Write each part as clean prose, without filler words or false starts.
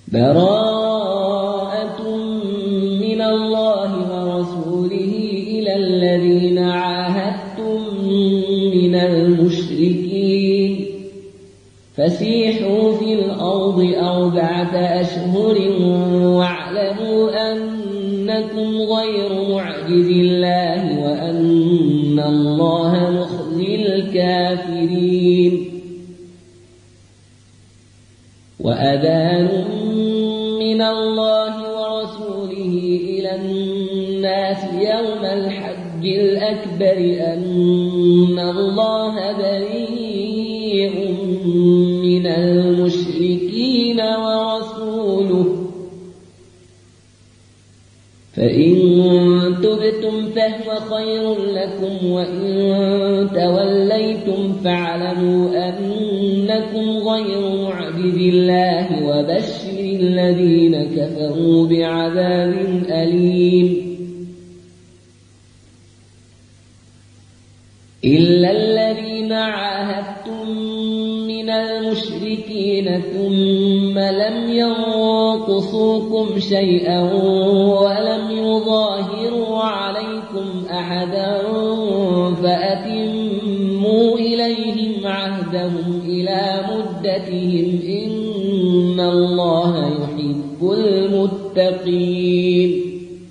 براءة من الله ورسوله إلى الذين عاهدتم من المشركين فسيحوا في الأرض 4 أشهر واعلموا أنكم غير معجز الله وأن الله مخزي الكافرين. وأذان من الله ورسوله إلى الناس يوم الحج الأكبر أن الله بريء من المشركين ورسوله فإن تبتم فهو خير لكم وإن توليتم فاعلموا أنكم غير معجز الله وبشر الذين كفروا بعذاب أليم. إلا الذين عاهدتم من المشركين ثم لم ينقصوكم شيئا ولم يظاهروا عليكم أحدا فأتموا إليهم عهدهم إلى مدتهم إن الله يحب المتقين.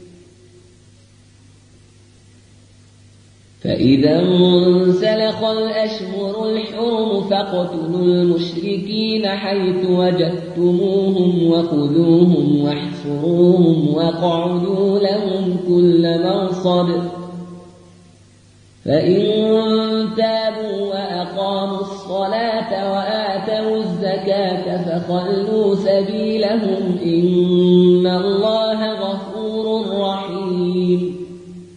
فإذا انسلخ الأشهر الحرم فاقتلوا المشركين حيث وجدتموهم وخذوهم واحصروهم واقعدوا لهم كل مرصد فإن تابوا وأقاموا الصلاة وآتوا الزكاة فخلوا سبيلهم إن الله غفور رحيم.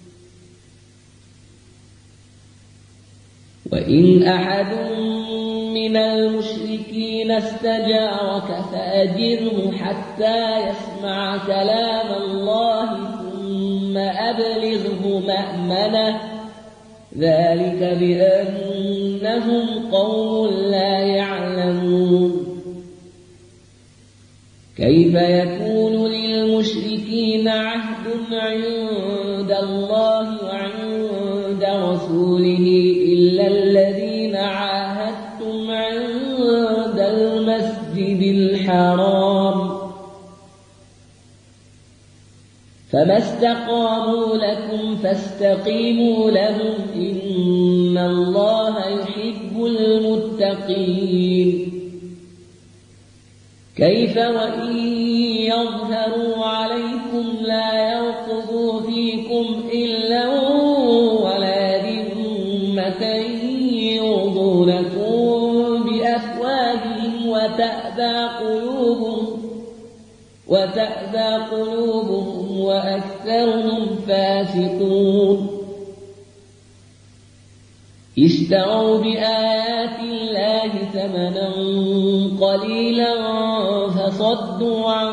وإن أحد من المشركين استجارك فأجره حتى يسمع كلام الله ثم أبلغه مأمنه ذلك بأنهم قوم لا يعلمون. كيف يكون للمشركين عهد عند الله وعند رسوله إلا الذين عاهدتم عند المسجد الحرام فما استقاموا لكم فاستقيموا لهم إن الله يحب المتقين. كيف وإن يظهروا عليكم لا يرقبوا فيكم إلا ولا ذمة يرضونكم بأفواههم وتأبى قلوبهم وأكثرهم فاسقون. اشتروا بآيات الله ثمنا قليلا فصدوا عن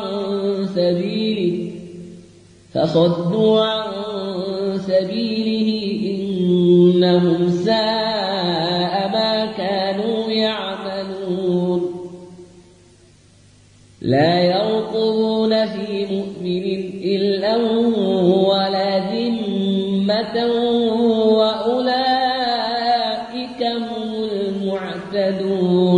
سبيله إنهم ساء ما كانوا يعملون. لا يرقبون في مؤمن إلا ولا ذمة وأولئك هم المعتدون.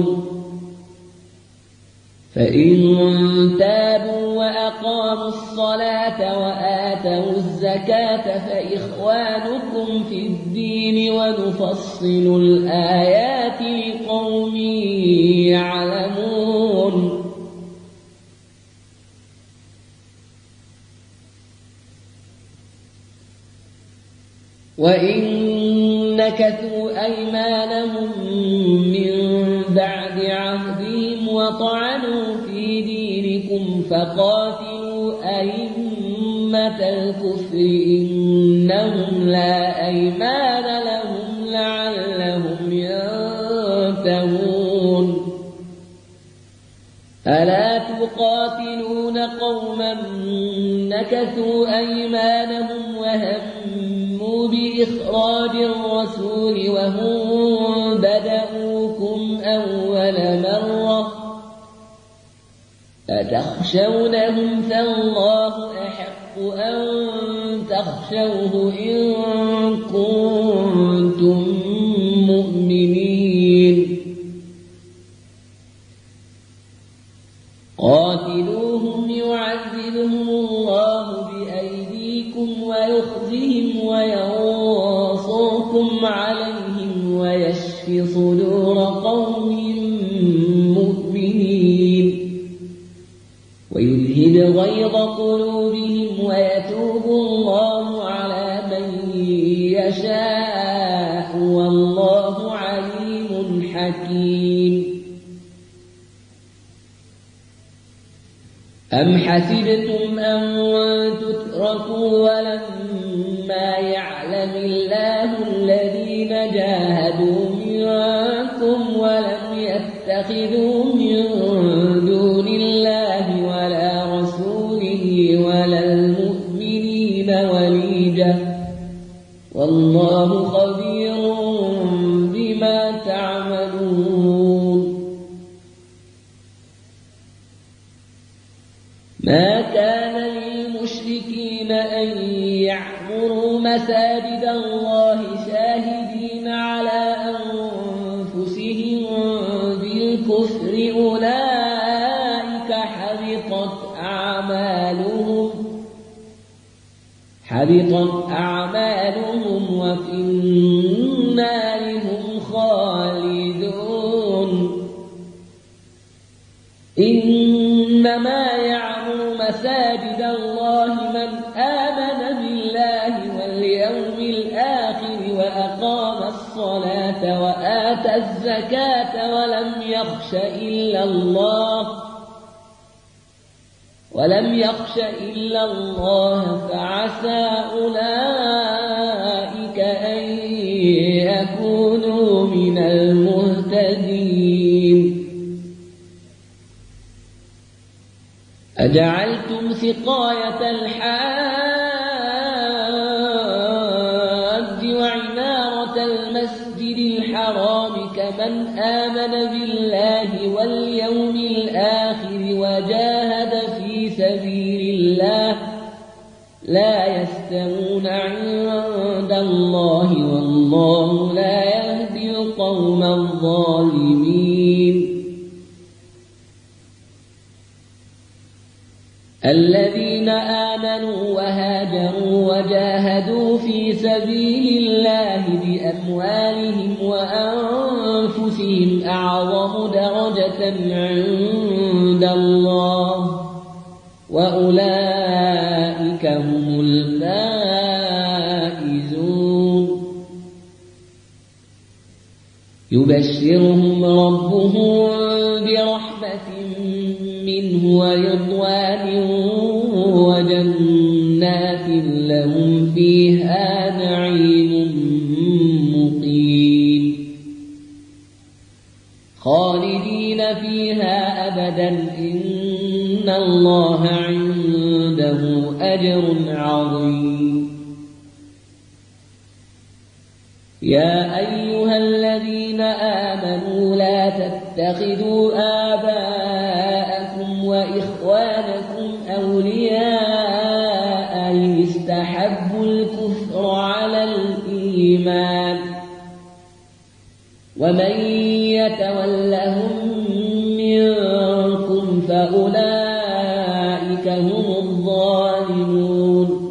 فإن تابوا وأقاموا الصلاة وآتوا الزكاة فإخوانكم في الدين ونفصل الآيات لقوم يعلمون. وإن نكثوا أيمانهم من بعد عهدهم وطعنوا في دينكم فقاتلوا أئمة الكفر إنهم لا أيمان لهم لعلهم ينتهون. ألا تقاتلون قوما نكثوا أيمانهم وهموا بإخراج الرسول وهم بدأوكم أول مرة أتخشونهم فالله أحق أن تخشوه إن كنتم مؤمنين قاتلوهم يعذبهم الله بأيديكم ويخزهم وينصركم عليهم ويشفي صدور قوم مؤمنين ويذهب غيظ قلوبهم ويتوب الله على من يشاء والله عليم حكيم أم حسبتم أن تتركوا ولما يعلم الله الذين جاهدوا منكم ولم يتخذوا من دون الله ولا رسوله ولا المؤمنين وليجة والله خبير بما تعملون ما كان للمشركين أن يعمروا مساجد الله شاهدين على أنفسهم بالكفر أولئك حبطت أعمالهم وفي النار هم خالدون إنما يعمر مساجد الله من آمن بالله واليوم الآخر وأقام الصلاة وآتى الزكاة ولم يخش إلا الله فعسى أولئك أن يكونوا من المهتدين أجعلتم سقاية الحاج وعمارة المسجد الحرام كمن آمن بالله واليوم الآخر وجاهد في سبيل الله لا يستوون عند الله والله لا يهدي القوم الظالمين الذين آمنوا وهاجروا وجاهدوا في سبيل الله بأموالهم وأنفسهم أعظم درجة عند الله وأولئك هم الفائزون يبشرهم ربهم برحمة منه ورضوان وجنات لهم فيها نعيم مقيم خالدين فيها أبدا إن الله عنده أجر عظيم يا أيها الذين آمنوا لا تتخذوا آباءكم وإخوانكم أولياء إن استحبوا الكفر على الإيمان ومن يتولهم منكم فأولئك هم الظالمون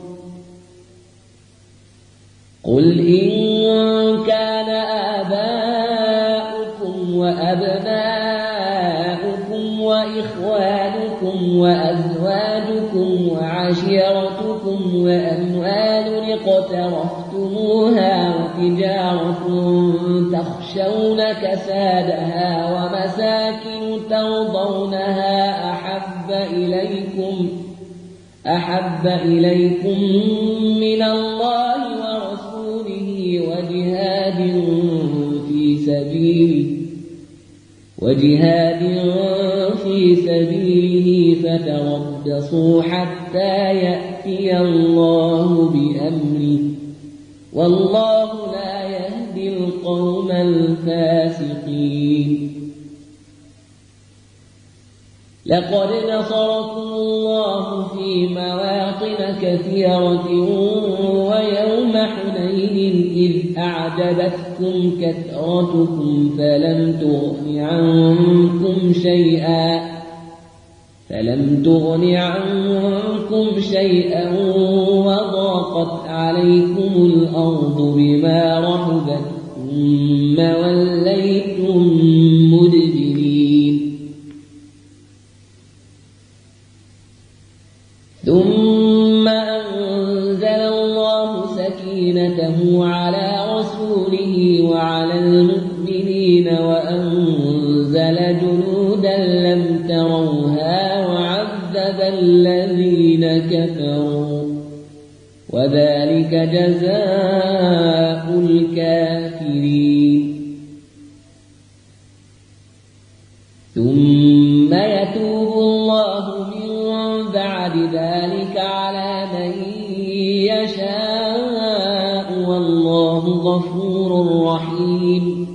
قل إن كان آباؤكم وأبناؤكم وإخوانكم وأزواجكم وعشيرتكم وأموال اقترفتموها وتجارة تخشون كسادها ومساكن ترضونها أحب إليكم من الله ورسوله وجهاد في سبيله فتربصوا حتى يأتي الله بأمره والله لا يهدي القوم الفاسقين لقد نصركم الله في مواطن كثيرة ويوم حنين إذ أعجبتكم كثرتكم فلم تغن عنكم شيئا وضاقت عليكم الأرض بما رحبت ثم وليتم مدبرين ثم أنزل الله سكينته على رسوله وعلى المؤمنين وأنزل جنودا لم تروها وعذب الذين كفروا وذلك جزاء الكافرين ثم يتوب الله من بعد ذلك على من يشاء والله غفور رحيم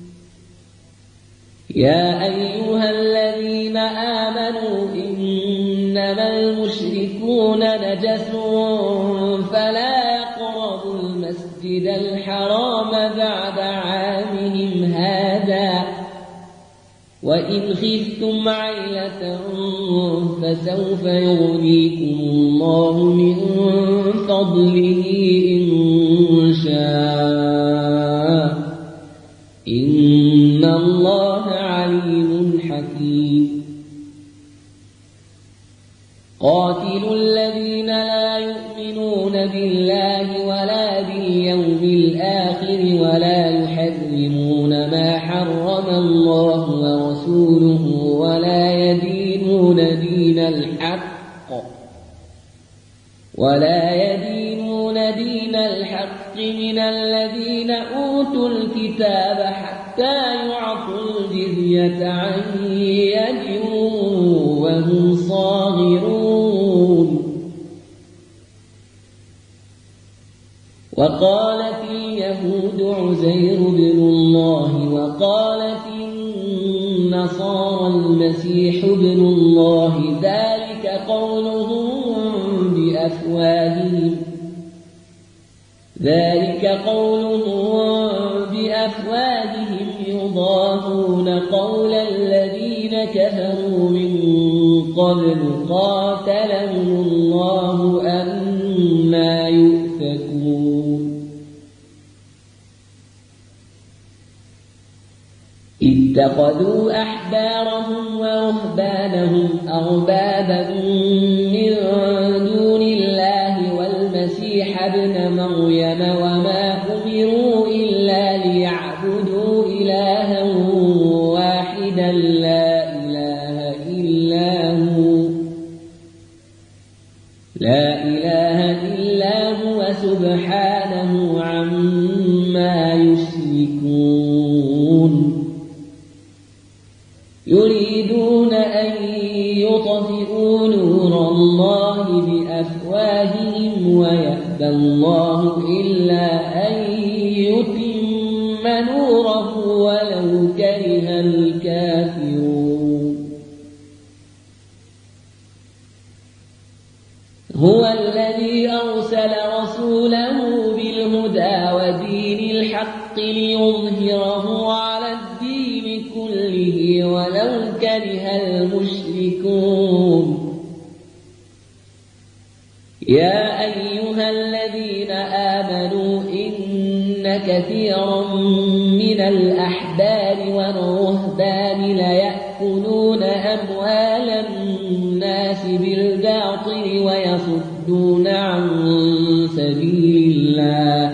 يا أيها الذين آمنوا إنما المشركون نجس فلا يقربوا المسجد الحرام بعد عامهم هذا وإن خفتم عيلة فسوف يغنيكم الله من فضله إن شاء إن الله عليم حكيم قاتلوا الذين لا يؤمنون بالله ولا باليوم الآخر ولا يحرمون ما حرم الله ورسوله ولا يدينون دين الحق من الذين أوتوا الكتاب حتى يعطوا الجزية عن يد وهم صاغرون وقالت اليهود عزير بن الله وقالت النصارى المسيح ابن الله ذلك قولهم بأفواههم يضاهون قول الذين كفروا من قبل قاتلهم الله أنى يؤفكون اتخذوا أحبارهم ورهبانهم أربابا من دون الله والمسيح ابن مريم وما أمروا إلا ليعبدوا إلها واحدا لا إله إلا هو سبحانه عما يشركون يريدون أن يطفئوا نور الله بأفواههم ويأبى الله إلا أن يتم نوره ولو كره الكافرون هو الذي أرسل رسوله بالهدى ودين الحق ليظهره على الدين كله ولو كره المشركون يا أيها الذين آمنوا إن كثيرا من الأحبار والرهبان ليأكلون أموال الناس بالباطل ويصدون عن سبيل الله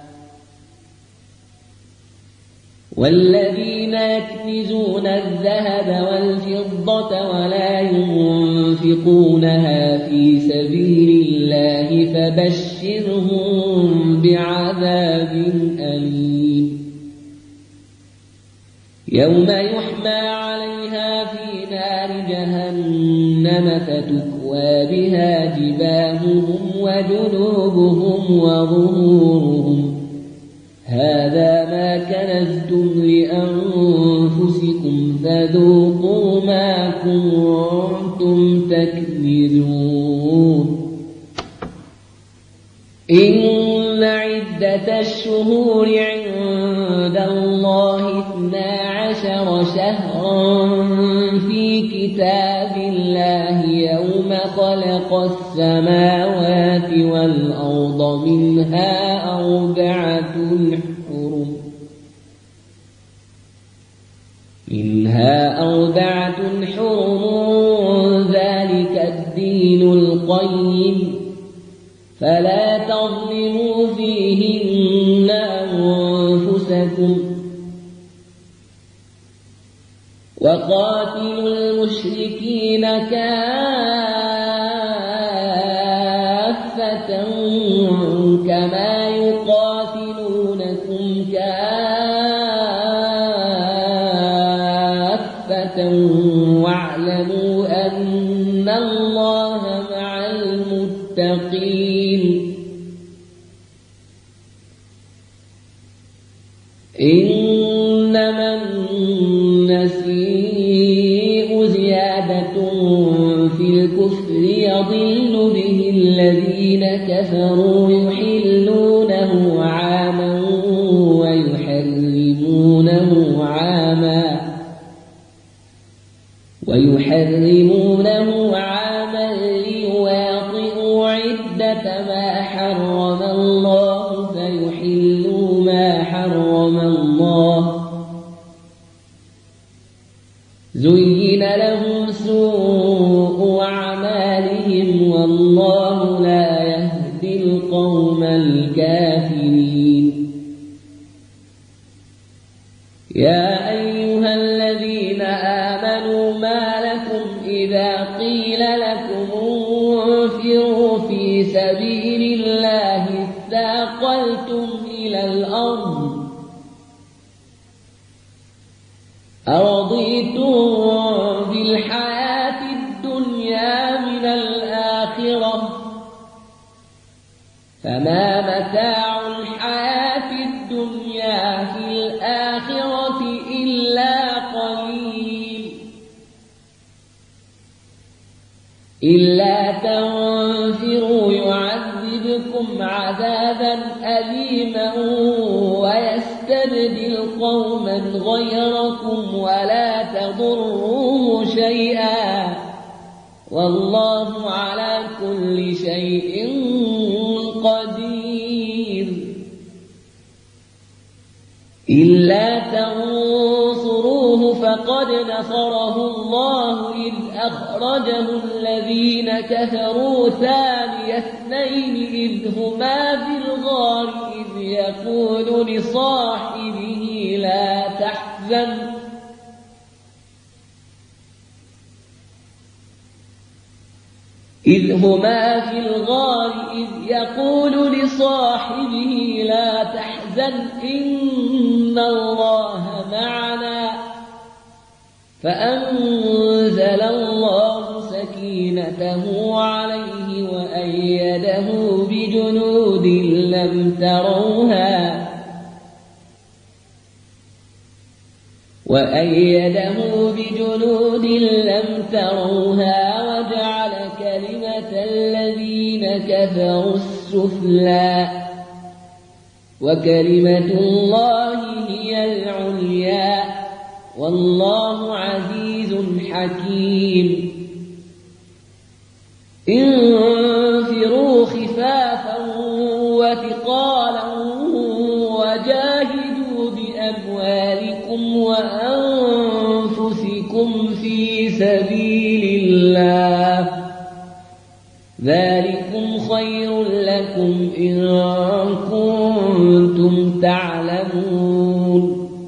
والذين يكنزون الذهب والفضة ولا ينفقونها في سبيل الله فبشرهم بعذاب أليم يوم يحمى عليها في نار جهنم فتكوى بها جباههم وجنوبهم وظهورهم هذا ما كنزتم لأنفسكم فذوقوا ما كنتم تكذبون. إن عدة الشهور عند الله 12 شهرا في كتاب الله يوم خلق السماوات والأرض منها أربعة حرم ذلك الدين القيم فلا تظلموا فيهن أنفسكم وقاتلوا المشركين كافة كما يقاتلونكم كافة واعلموا أن الله مع المتقين. إنما النسيء زيادة في الكفر يضل به الذين كفروا يحلونه عاما ويحرمونه عاما ليواطئوا عدة ما حرم الله فيحلوا ما حرم الله. زين لهم سوء أعمالهم والله لا يهدي القوم الكافرين. يا أيها الذين آمنوا ما لكم إذا قيل لكم انفروا في سبيل الله اثاقلتم إلى الأرض أرضيتم بالحياة الدنيا من الآخرة فما متاع الحياة الدنيا في الآخرة إلا قليل. إلا تنفروا يعذبكم عذابا أليما ويستبدل قوما غيركم ولا تضروه شيئا والله على كل شيء قدير. إلا تنصروه فقد نصره الله إذ أخرجه الذين كفروا ثاني اثنين إذ هما في الغار إذ يقول لصاحبه لا تحزن إن الله معنا فأنزل الله سكينته عليه وأيده بجنود لم تروها وجعل كلمة الذين كفروا السفلى وكلمة الله هي العليا والله عزيز حكيم. انفروا خفافا وثقالا وجاهدوا بأموالكم وأنفسكم في سبيل الله ذلكم خير لكم إن كنتم تعلمون.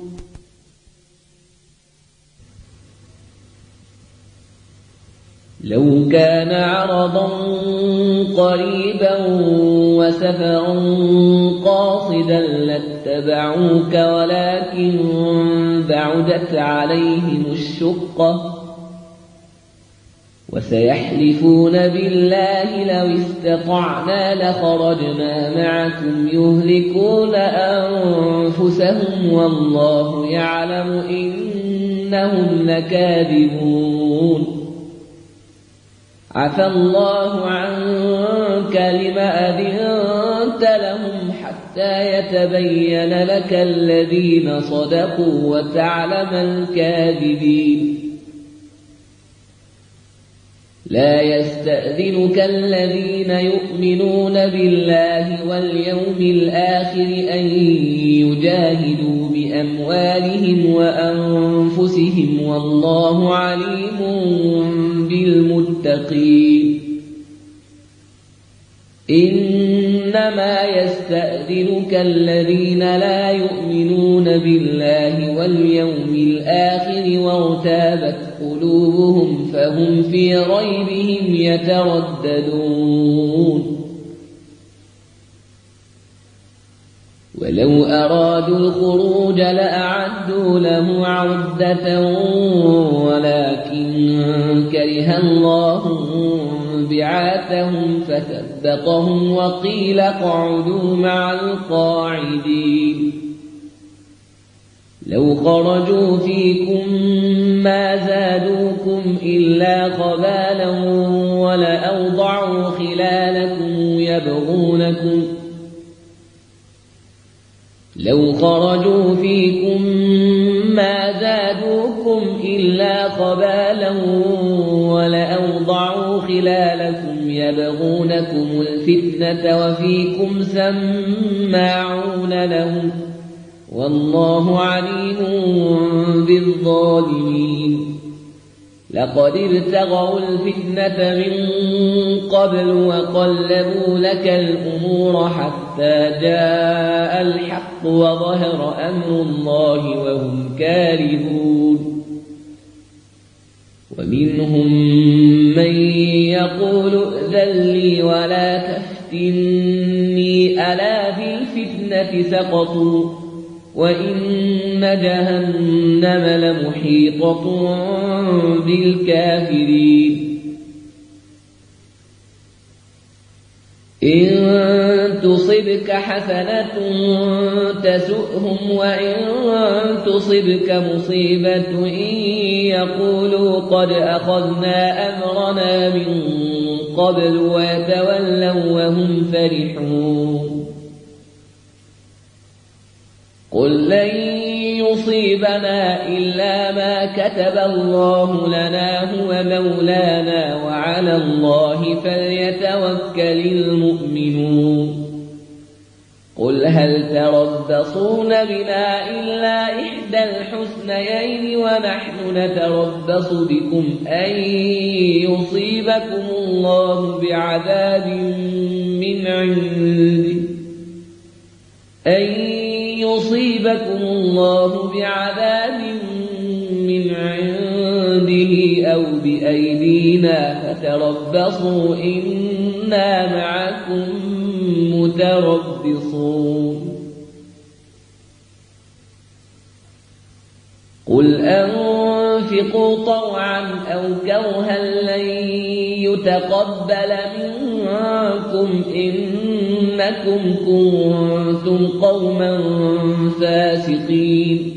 لو كان عرضا قريبا وسفرا قاصدا لاتبعوك ولكن بعدت عليهم الشقة وسيحلفون بالله لو استطعنا لخرجنا معكم يهلكون أنفسهم والله يعلم إنهم لكاذبون عفى الله عنك لم أذنت لهم حتى يتبين لك الذين صدقوا وتعلم الكاذبين لا يستأذنك الذين يؤمنون بالله واليوم الآخر أن يجاهدوا بأموالهم وأنفسهم والله عليم بالمتقين إنما يستأذنك الذين لا يؤمنون بالله واليوم الآخر وارتابت قلوبهم فهم في ريبهم يترددون ولو أرادوا الخروج لأعدوا له عدة ولكن كره الله بعاثهم فثبطهم وقيل اقعدوا مع القاعدين لو خرجوا فيكم ما زادوكم إلا خبالا ولأوضعوا خلالكم يبغونكم الفتنة وفيكم سماعون لهم والله عليم بالظالمين لقد ابتغوا الفتنة من قبل وقلبوا لك الأمور حتى جاء الحق وظهر أمر الله وهم كارهون ومنهم من يقول ائذن لي ولا تفتني ألا في الفتنة سقطوا وإن جهنم لمحيطة بالكافرين إن تصبك حسنة تسؤهم وإن تصبك مصيبة يقولوا قد أخذنا أمرنا من قبل ويتولوا وهم فرحون قل لن يصيبنا إلا ما كتب الله لنا هو مولانا وعلى الله فليتوكل المؤمنون قل هل تربصون بنا إلا إحدى الحسنيين ونحن نتربص بكم أن يصيبكم الله بعذاب من عنده أو بأيدينا فتربصوا إنا معكم متربصون قل أنفقوا طوعا أو كرها لن يتقبل منكم إنكم كنتم قوما فاسقين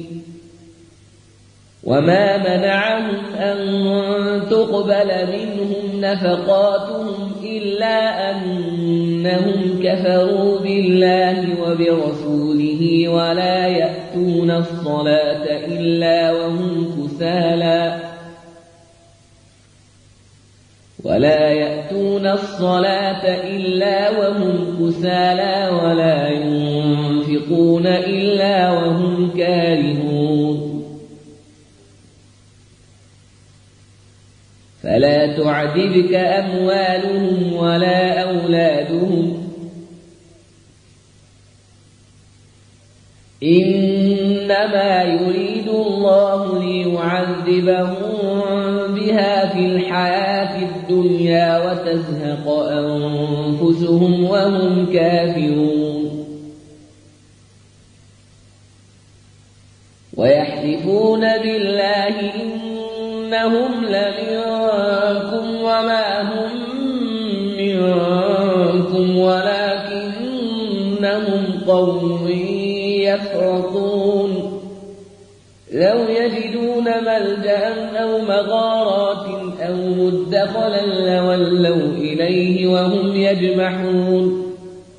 وما منعهم أن تقبل منهم نفقاتهم إلا أنهم كفروا بالله وبرسوله ولا يأتون الصلاة إلا وهم كسالى ولا ينفقون إلا وهم كارهون فلا تعجبك أموالهم ولا أولادهم إنما يريد الله ليعذبهم بها في الحياة الدنيا وتزهق أنفسهم وهم كافرون ويحلفون بالله إنهم لمنكم وما هم منكم ولكنهم قوم يفرقون لو يجدون ملجأ أو مغارات أو مدخلا لولوا إليه وهم يجمحون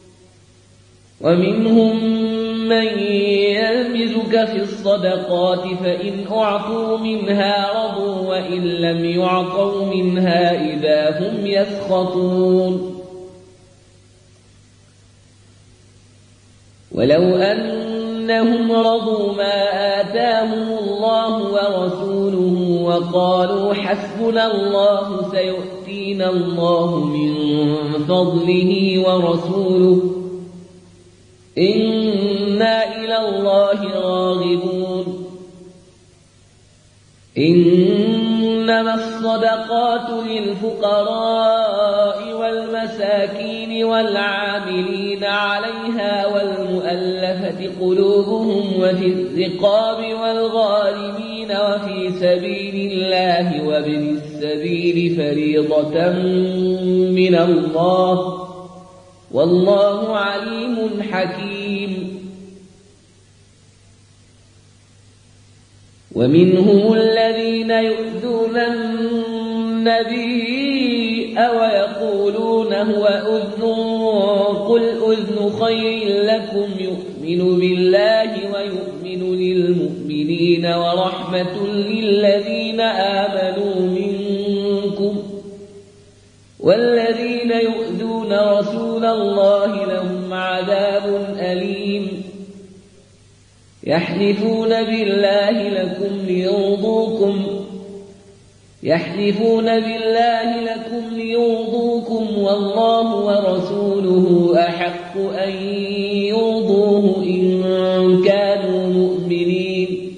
ومنهم من يلمزك في الصدقات فإن أعطوا منها رضوا وإن لم يعطوا منها إذا هم يسخطون ولو أنهم رضوا ما آتاهم الله ورسوله وقالوا حسبنا الله سيؤتينا الله من فضله ورسوله إنا إلى الله راغبون إنما الصدقات للفقراء والمساكين والعاملين عليها والمؤلفة قلوبهم وفي الرقاب والغارمين وفي سبيل الله وابن السبيل فريضة من الله والله عليم حكيم ومنهم الذين يؤذون النبي ويقولون هو أذن قل أذن خير لكم يؤمن بالله ويؤمن للمؤمنين ورحمة للذين آمنوا منكم والذين يؤذون رسول الله لهم عذاب أليم يحلفون بالله لكم ليرضوكم والله ورسوله أحق أن يرضوه إن كانوا مؤمنين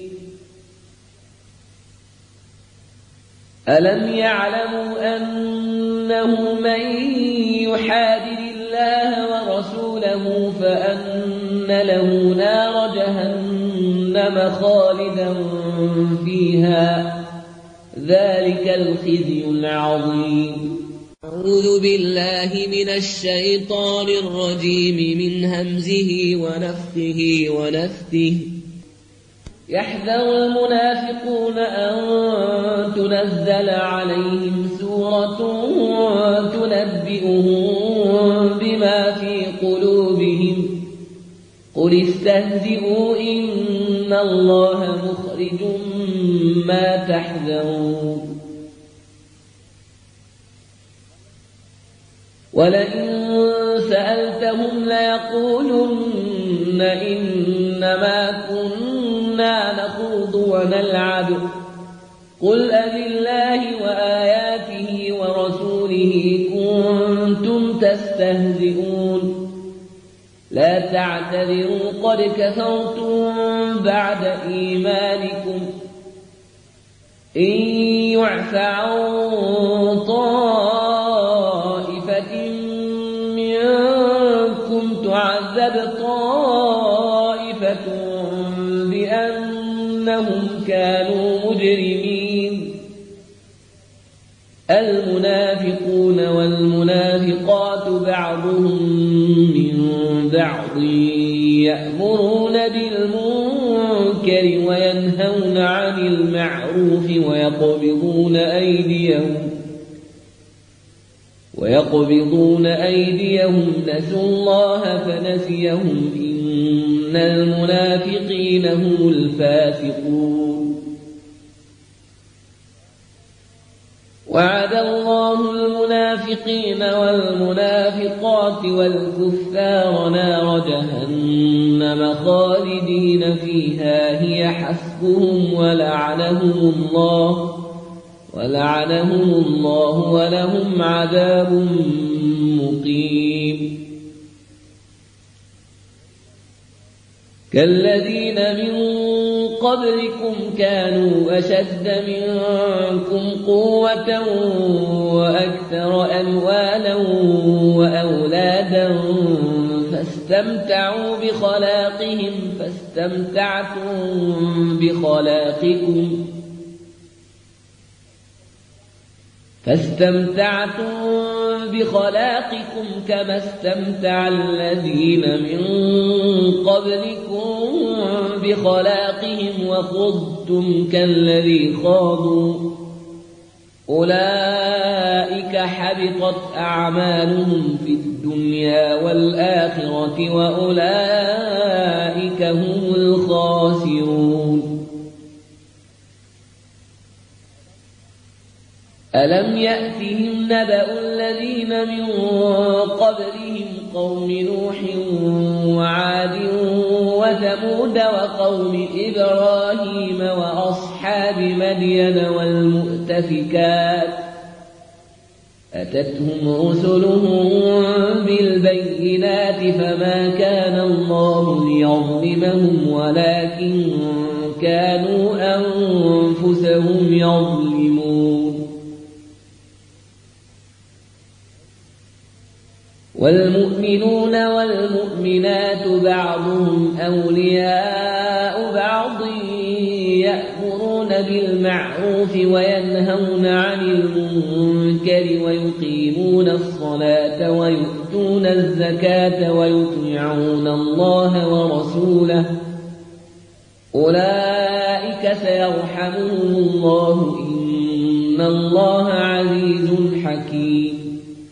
ألم يعلموا أنه من يحادد الله ورسوله فأن له نار جهنم خالدا فيها ذلك الخزي العظيم أعوذ بالله من الشيطان الرجيم من همزه ونفخه ونفثه يحذر المنافقون أن تنزل عليهم سورة تنبئهم بما في قلوبهم قل استهزئوا إن الله مخرج ما تحذرون ولئن سألتهم ليقولن إنما كنا نخوض ونلعب قل أبالله وآياته ورسوله كنتم تستهزئون لا تعتذروا قد كفرتم بعد إيمانكم إن يعف عن طائفة منكم تعذب طائفة بأنهم كانوا مجرمين المنافقون والمنافقات بعضهم من بعض يأمرون بالمنكر وينهون عن المعروف ويقبضون أيديهم نسوا الله فنسيهم إن المنافقين هم الفاسقون وعد الله المنافقين والمنافقات والكفار نار جهنم خالدين فيها هي حسبهم ولعنهم الله ولهم عذاب مقيم كالذين من قبلكم كانوا أشد منكم قوة وأكثر أموالا وأولادا فاستمتعوا بخلاقهم فاستمتعتم فاستمتعتم بخلاقكم كما استمتع الذين من قبلكم بخلاقهم وخضتم كالذي خاضوا أولئك حبطت أعمالهم في الدنيا والآخرة وأولئك هم الخاسرون. ألم يأتهم نبأ الذين من قبلهم قوم نوح وعاد وثمود وقوم إبراهيم وأصحاب مدين والمؤتفكات أتتهم رسلهم بالبينات فما كان الله ليظلمهم ولكن كانوا أنفسهم يظلمون. والمؤمنون والمؤمنات بعضهم أولياء بعض يأمرون بالمعروف وينهون عن المنكر ويقيمون الصلاة ويؤتون الزكاة ويطيعون الله ورسوله أولئك سيرحمهم الله إن الله عزيز حكيم.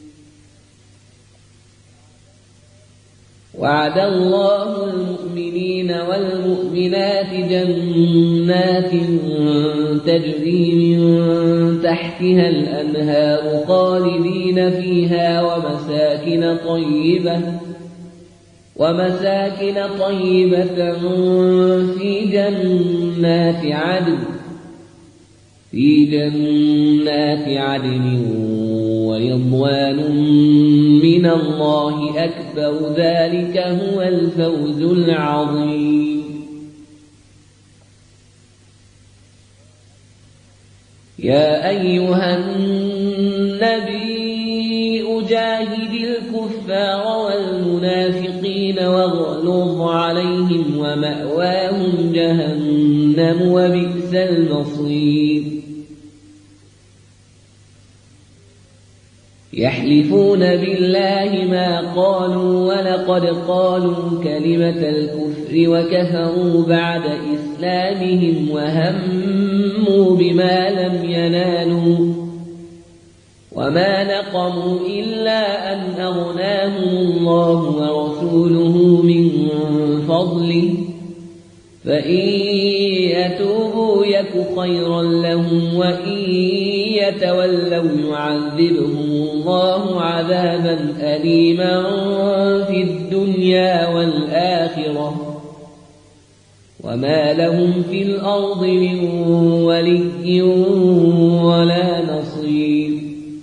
وعد الله المؤمنين والمؤمنات جنات تجري من تحتها الأنهار خالدين فيها ومساكن طيبة في جنات عدن ورضوان من الله أكبر ذلك هو الفوز العظيم. يا أيها النبي جاهد الكفار والمنافقين واغلظ عليهم ومأواهم جهنم وبئس المصير. يحلفون بالله ما قالوا ولقد قالوا كلمة الكفر وكفروا بعد إسلامهم وهموا بما لم ينالوا وما نقموا إلا أن أغناهم الله ورسوله من فضله فإن يتوبوا يك خيرا لهم وإن يتولوا يعذبهم الله عذابا أليما في الدنيا والآخرة وما لهم في الأرض من ولي ولا نصير.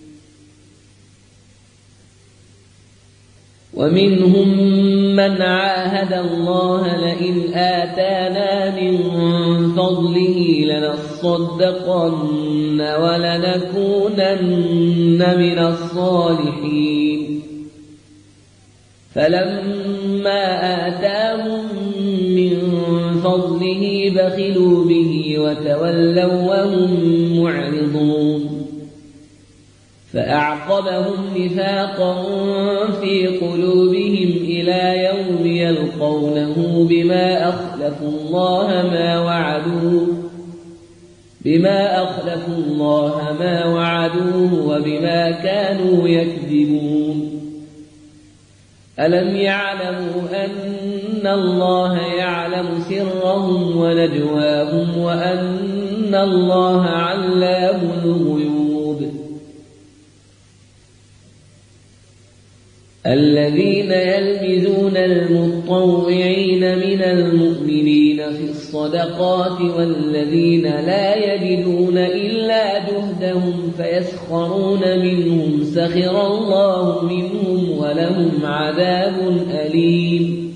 ومنهم من عاهد الله لئن آتانا من فضله لنصدقن ولنكونن من الصالحين فلما آتاهم من فضله بخلوا به وتولوا وهم معرضون فأعقبهم نفاقا في قلوبهم إلى يوم يلقونه بما أخلفوا الله ما وعدوه وبما كانوا يكذبون. ألم يعلموا أن الله يعلم سرهم ونجواهم وأن الله علام الغيوب. الذين يلمزون المطوعين من المؤمنين في الصدقات والذين لا يجدون إلا جهدهم فيسخرون منهم سخر الله منهم ولهم عذاب أليم.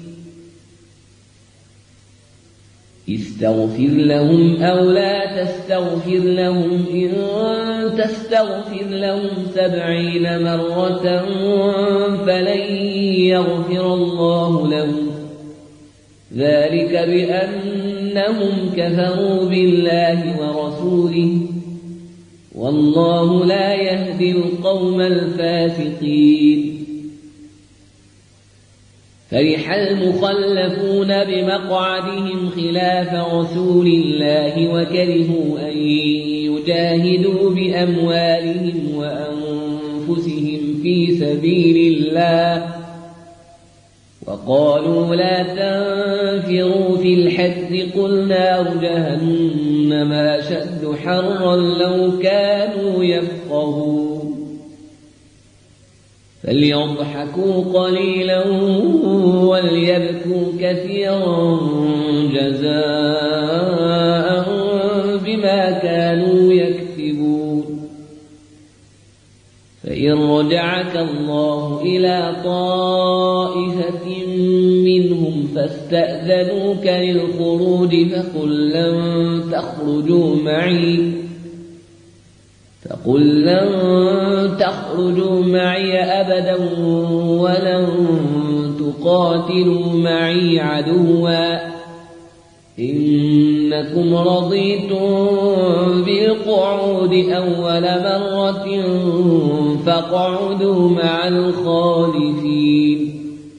استغفر لهم أو لا تستغفر لهم إن تستغفر لهم 70 مرة فلن يغفر الله لهم ذلك بأنهم كفروا بالله ورسوله والله لا يهدي القوم الفاسقين. فرح المخلفون بمقعدهم خلاف رسول الله وكرهوا أن يجاهدوا بأموالهم وأنفسهم في سبيل الله وقالوا لا تنفروا في الحر قل نار جهنم أشد حرا لو كانوا يفقهون. فليضحكوا قليلا وليبكوا كثيرا جزاء بما كانوا يكسبون. فإن رجعك الله إلى طائفة منهم فاستأذنوك للخروج فقل لن تخرجوا معي أبدا ولن تقاتلوا معي عدوا إنكم رضيتم بالقعود أول مرة فاقعدوا مع الخالفين.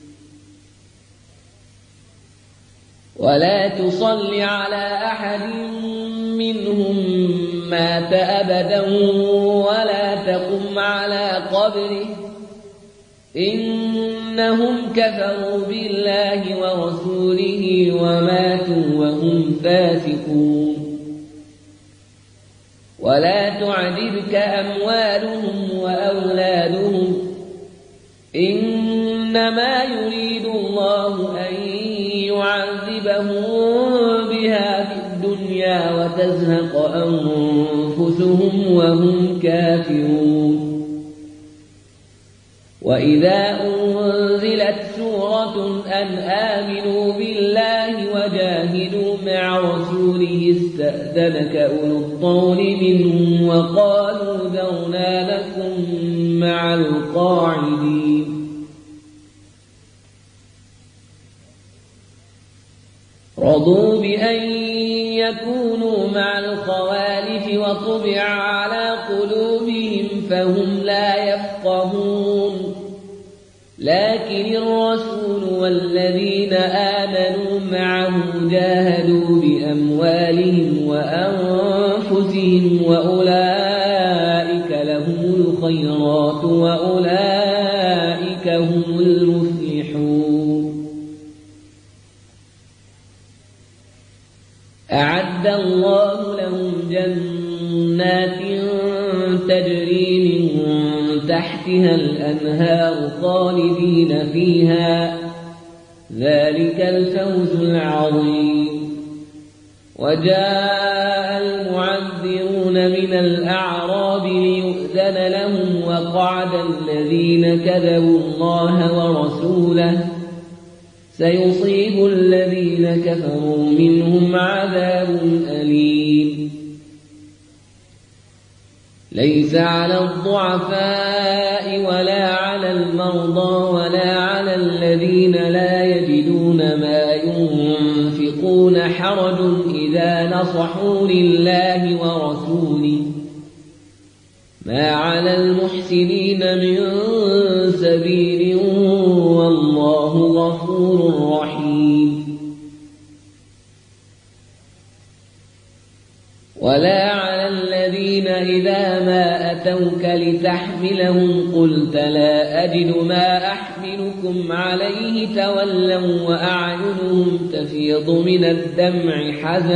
ولا تصل على أحد منهم مات أبدا ولا تقم على قبره إنهم كفروا بالله ورسوله وماتوا وهم فاسقون. ولا تعجبك أموالهم وأولادهم إنما يريد الله أن يعذبهم بها في الدنيا وتزهق أنفسهم وهم كافرون. وإذا أنزلت سورة أن آمنوا بالله وجاهدوا مع رسوله استأذنك أولو الطول منهم وقالوا ذرنا لكم مع القاعدين. رضوا بأن يكونوا مع الخوالف وطبع على قلوبهم فهم لا يفقهون. لكن الرسول والذين آمنوا معه جاهدوا بأموالهم وأنفسهم وأولئك لهم الخيرات وأولئك هم المفلحون. أعد الله لهم جنات تجري من تحتها الأنهار خالدين فيها ذلك الفوز العظيم. وجاء المعذرون من الأعراب ليؤذن لهم وقعد الذين كذبوا الله ورسوله سيصيب الذين كفروا منهم عذاب أليم. ليس على الضعفاء ولا على المرضى ولا على الذين لا يجدون ما ينفقون حرج إذا نصحوا لله ورسوله ما على المحسنين من سبيل والله غفور رحيم. ولا على الذين إذا ما أتوك لتحملهم قلت لا أجد ما أحملكم عليه تولوا وأعينهم تفيض من الدمع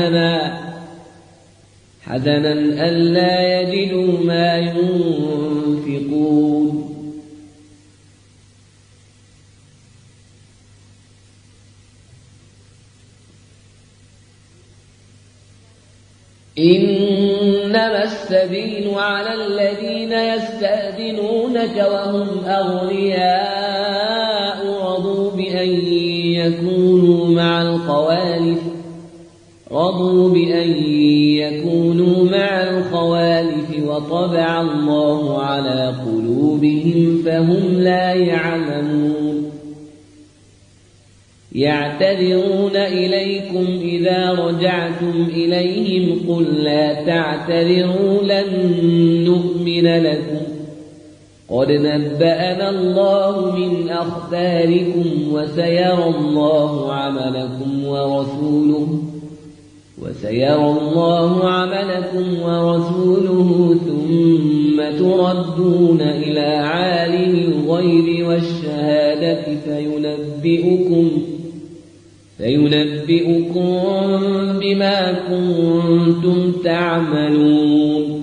حزنا ألا يجدوا ما ينفقون. إنما السبيل على الذين يستأذنونك وهم أغنياء رضوا بأن يكونوا مع الخوالف وطبع الله على قلوبهم فهم لا يعلمون. يعتذرون إليكم إذا رجعتم إليهم قل لا تعتذروا لن نؤمن لكم قد نبأنا الله من أخباركم وسيرى الله عملكم ورسوله ثم تردون إلى عالم الغيب والشهادة فينبئكم بما كنتم تعملون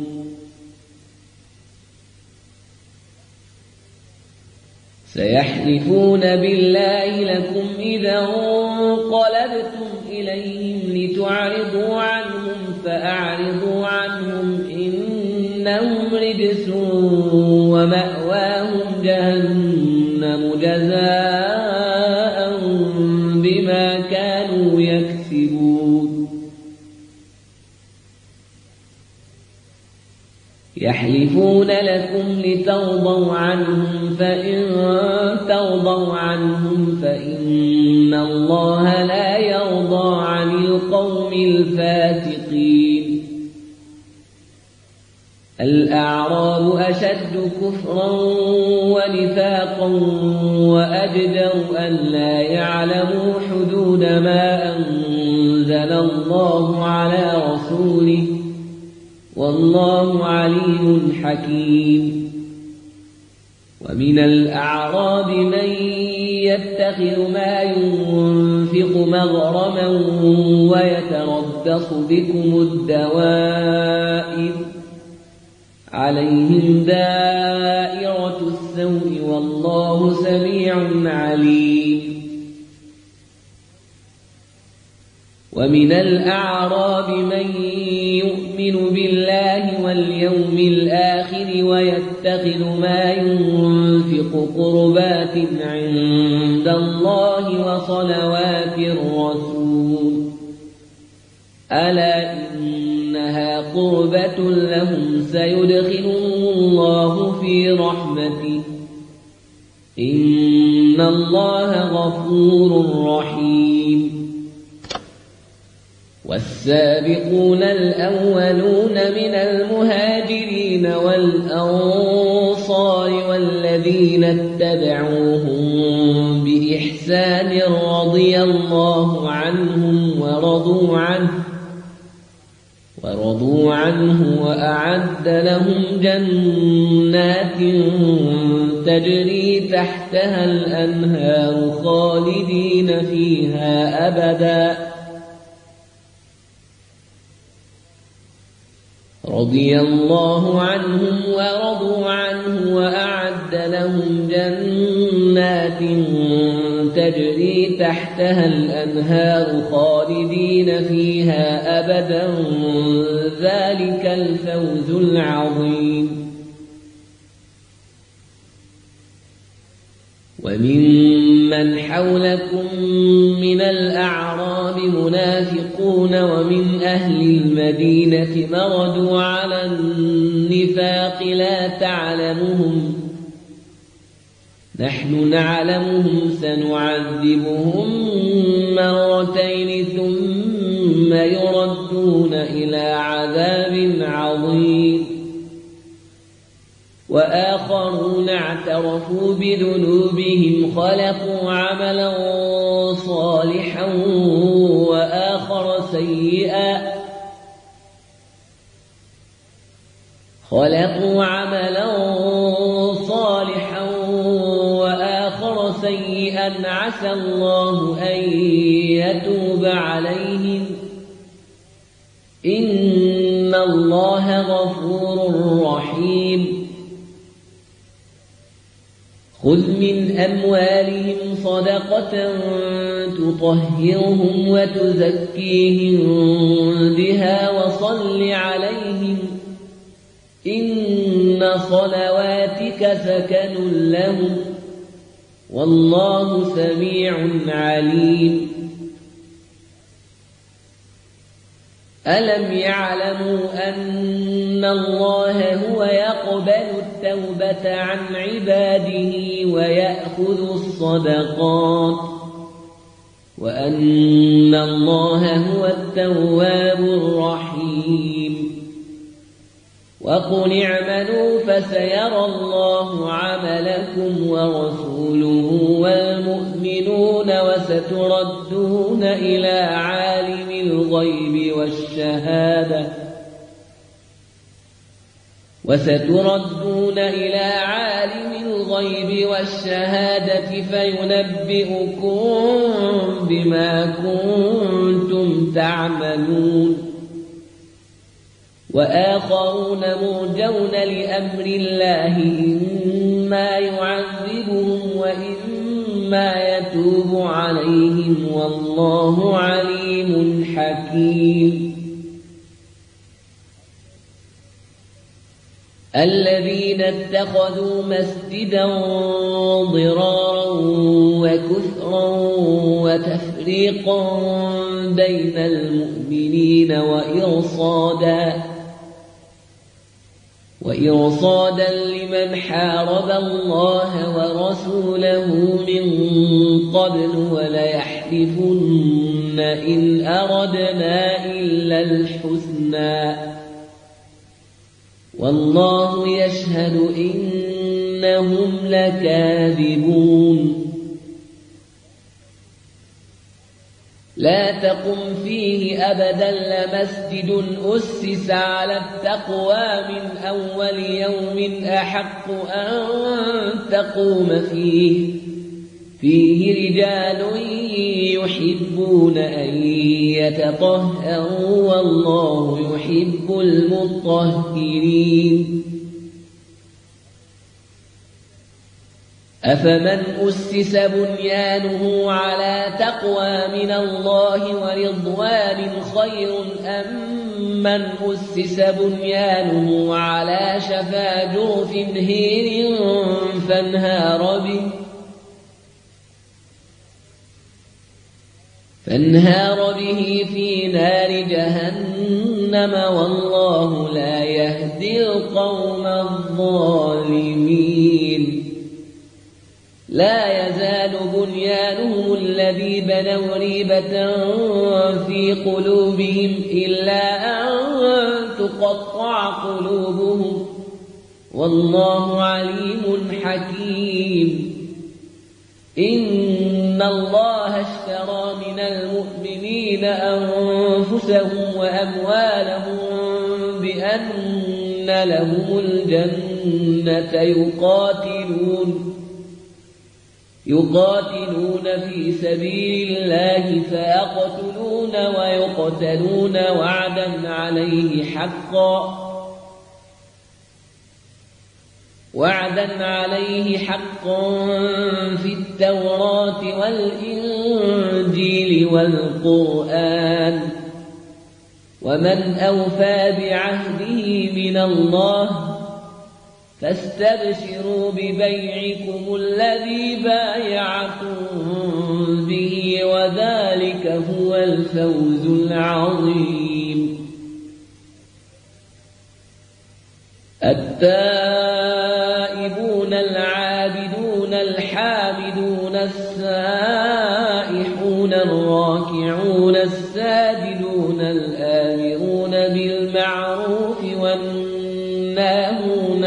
سيحلفون بالله لكم إذا انقلبتم إليهم لتعرضوا عنهم فأعرضوا عنهم إنهم رجس ومأواهم جهنم جزاء بما كانوا يكسبون يحلفون لكم لترضوا عنهم فإن ترضوا عنهم فإن الله لا يرضى عن القوم الفاسقين الأعراب أشد كفرا ونفاقا وأجدر أن لا يعلموا حدود ما أنزل الله على رسوله والله عليم حكيم ومن الأعراب من يتخذ ما ينفق مغرما ويتربص بكم الدوائر عليهم دائرة السوء والله سميع عليم ومن الأعراب من يؤمن بالله واليوم الآخر ويتخذ ما ينفق قربات عند الله وصلوات الرسول ألا إنها قربة لهم سيدخلهم الله في رحمته إن الله غفور رحيم والسابقون الأولون من المهاجرين والأنصار والذين اتبعوهم بإحسان رضي الله عنهم ورضوا عنه وأعد لهم جنات تجري تحتها الأنهار خالدين فيها أبدا رضي الله عنهم ورضوا عنه وأعد لهم جنات تجري تحتها الأنهار خالدين فيها أبدا ذلك الفوز العظيم وممن حولكم من الأعراب منافقون ومن أهل المدينة مردوا على النفاق لا تعلمهم نحن نعلمهم سنعذبهم مرتين ثم يردون إلى عذاب عظيم وآخرون اعترفوا بذنوبهم خلقوا عملا صالحا وآخر سيئا عسى الله أن يتوب عليهم إن الله غفور رحيم خذ من أموالهم صدقة تطهرهم وتزكيهم بها وصل عليهم إن صلواتك سكن لهم والله سميع عليم ألم يعلموا أن الله هو يقبل التوبة عن عباده ويأخذ الصدقات وأن الله هو التواب الرحيم وقل اعملوا فسيرى الله عملكم ورسوله والمؤمنون وستردون إلى عالم الغيب والشهادة فينبئكم بما كنتم تعملون وآخرون مرجون لأمر الله إما يعذبهم وإما يتوب عليهم والله عليم حكيم الذين اتخذوا مسجدا ضرارا وكفرا وتفريقا بين المؤمنين وإرصادا لمن حارب الله ورسوله من قبل وليحلفن إن أردنا إلا الحسنى والله يشهد إنهم لكاذبون لا تقم فيه أبدا لمسجد أسس على التقوى من أول يوم أحق أن تقوم فيه رجال يحبون أن يتطهروا والله يحب المطهرين أفمن أسس بنيانه على تقوى من الله ورضوان خير أم من أسس بنيانه على شفا جرف هير فانهار به في نار جهنم والله لا يهدي القوم الظالمين لا يزال بنيانهم الذي بنوا ريبة في قلوبهم إلا أن تقطع قلوبهم والله عليم حكيم إن الله اشترى من المؤمنين أنفسهم وأموالهم بأن لهم الجنة يقاتلون في سبيل الله فيقتلون ويقتلون وعدا عليه حقا في التوراة والإنجيل والقرآن ومن أوفى بعهده من الله فاستبشروا ببيعكم الذي بايعتم به وذلك هو الفوز العظيم التائبون العابدون الحامدون السائحون الراكعون الساجدون الآمرون بالمعروف والناهون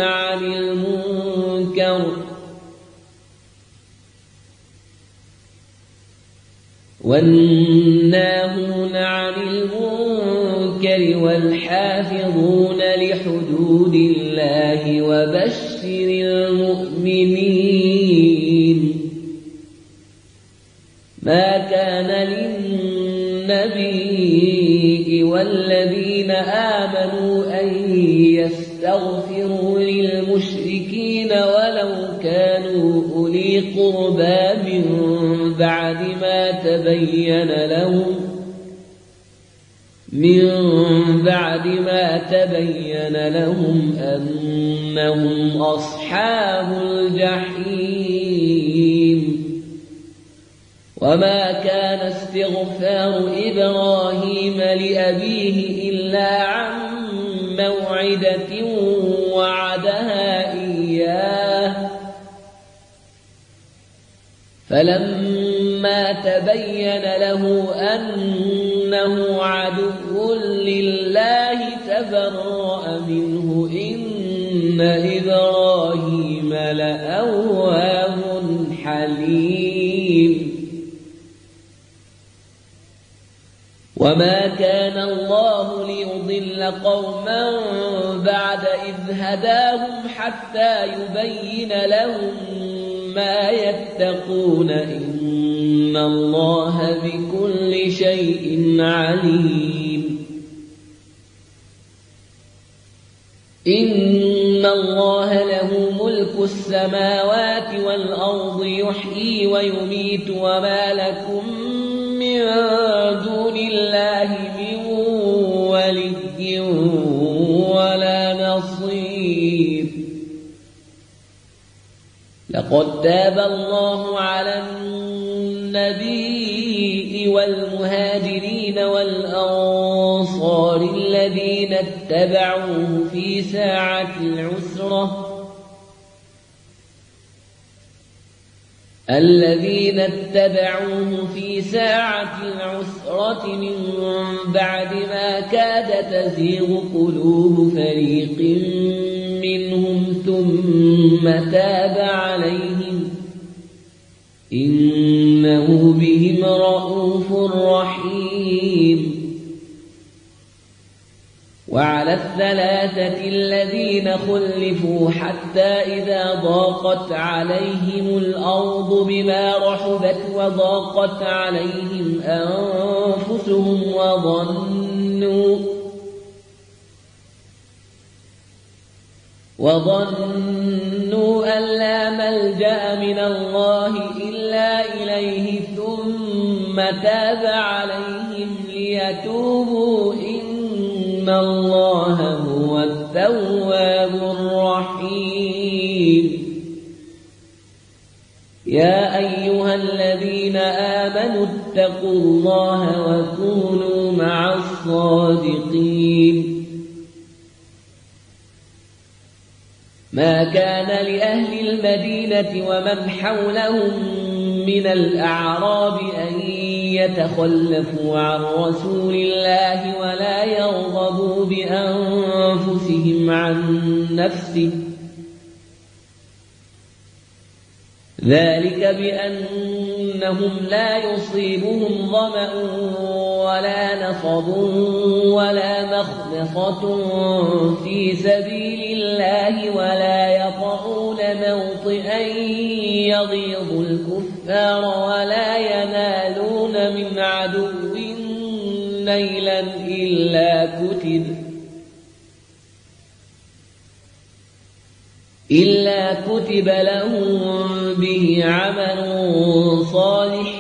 عن المنكر والحافظون لحدود الله وبشر المؤمنين ما كان للنبي والذين آمنوا أن يستغفروا للمشركين ولو كانوا أولي قربى من بعد ما تبين لهم أنهم أصحاب الجحيم وما كان استغفار إبراهيم لأبيه إلا عن موعدة وعدها إياه فلما فلما تبين له أنه عدو لله تبرأ منه إن إبراهيم لأواه حليم وما كان الله ليضل قوما بعد إذ هداهم حتى يبين لهم ما يتقون إن الله بكل شيء عليم إن الله له ملك السماوات والأرض يحيي ويميت وما لكم من دون الله من ولي ولا نصير لقد تاب الله على النبي والمهاجرين والأنصار الذين اتبعوه في ساعة العسرة من بعد ما كاد تزيغ قلوب فريق منهم ثم تاب عليهم إنه بهم رءوف رحيم وعلى الثلاثة الذين خلفوا حتى إذا ضاقت عليهم الأرض بما رحبت وضاقت عليهم أنفسهم وظنوا أن لا ملجأ من الله إلا إليه ثم تاب عليهم ليتوبوا إن الله هو التواب الرحيم يا أيها الذين آمنوا اتقوا الله وكونوا مع الصادقين ما كان لأهل المدينة ومن حولهم من الأعراب أن يتخلفوا عن رسول الله ولا يرغبوا بأنفسهم عن نفسه ذلك بأنهم لا يصيبهم ظمأ ولا نصب ولا مخنصة في سبيل الله ولا يطعون موطئا يغيظ الكفار ولا ينالون من عدو نيلا إلا كتب لهم به عمل صالح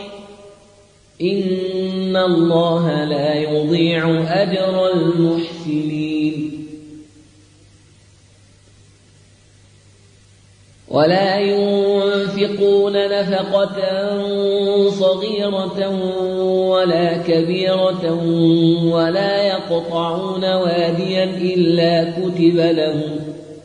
إن الله لا يضيع أجر المحسنين ولا ينفقون نفقة صغيرة ولا كبيرة ولا يقطعون واديا إلا كتب لهم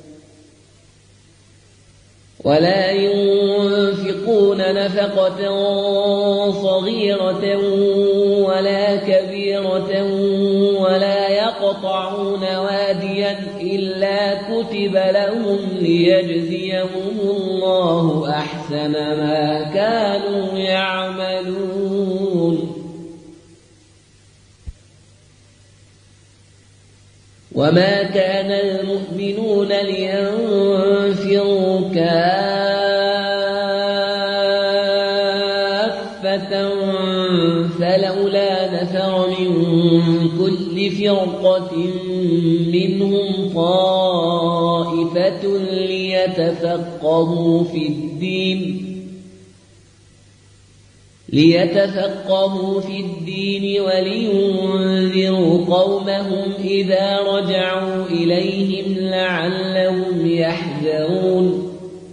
ولا ينفقون نفقة صغيرة ولا كبيرة ولا يقطعون واديا إلا كتب لهم ليجزيهم الله أحسن ما كانوا يعملون وما كان المؤمنون لينفروا كافة فلولا نفر من كل فرقة منهم طائفة ليتفقهوا في الدين ولينذروا قومهم إذا رجعوا إليهم لعلهم يحذرون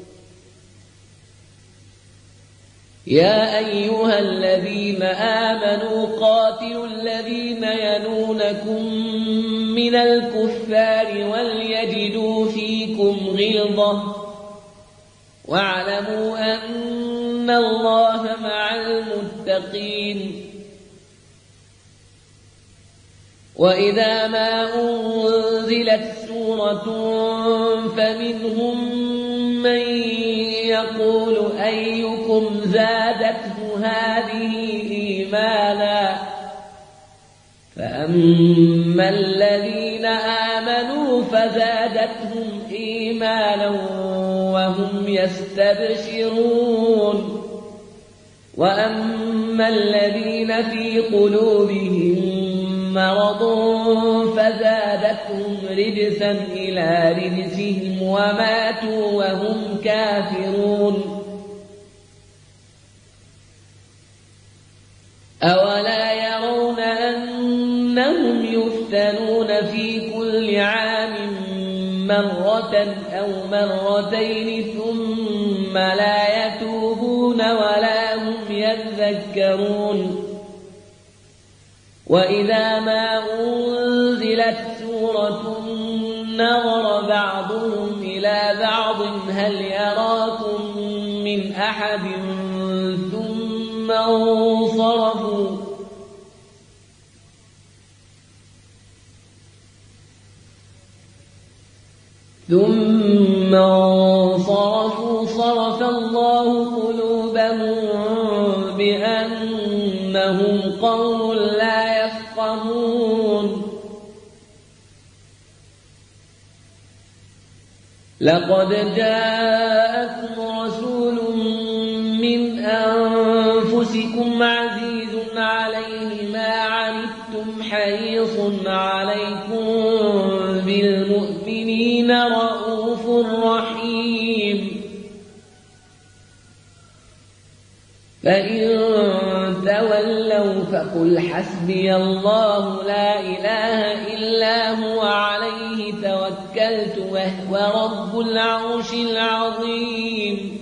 يا أيها الذين آمنوا قاتلوا الذين يلونكم من الكفار وليجدوا فيكم غلظة واعلموا أن الله مع المتقين. وإذا ما أنزلت سورة فمنهم من يقول أيكم زادته هذه إيمانا فأما الذين آمنوا فزادتهم إيمانا وهم يستبشرون وأما الذين في قلوبهم مرض فزادتهم رجسا إلى رجسهم وماتوا وهم كافرون. أولا يرون أنهم يفتنون في كل عام مرة أو مرتين ثم لا يتوبون ولا هم يذكرون. وإذا ما أنزلت سورة نظر بعضهم إلى بعض هل يراكم من أحد ثم انصرفوا صرف الله قلوبهم بأنهم قوم لا يفقهون. لقد جاءكم رسول من أنفسكم عزيز عليه ما عنتم حريص عليكم بالمؤمنين رؤوف رحيم. فإن تولوا فقل حسبي الله لا إله إلا هو عليه توكلت وهو رب العرش العظيم.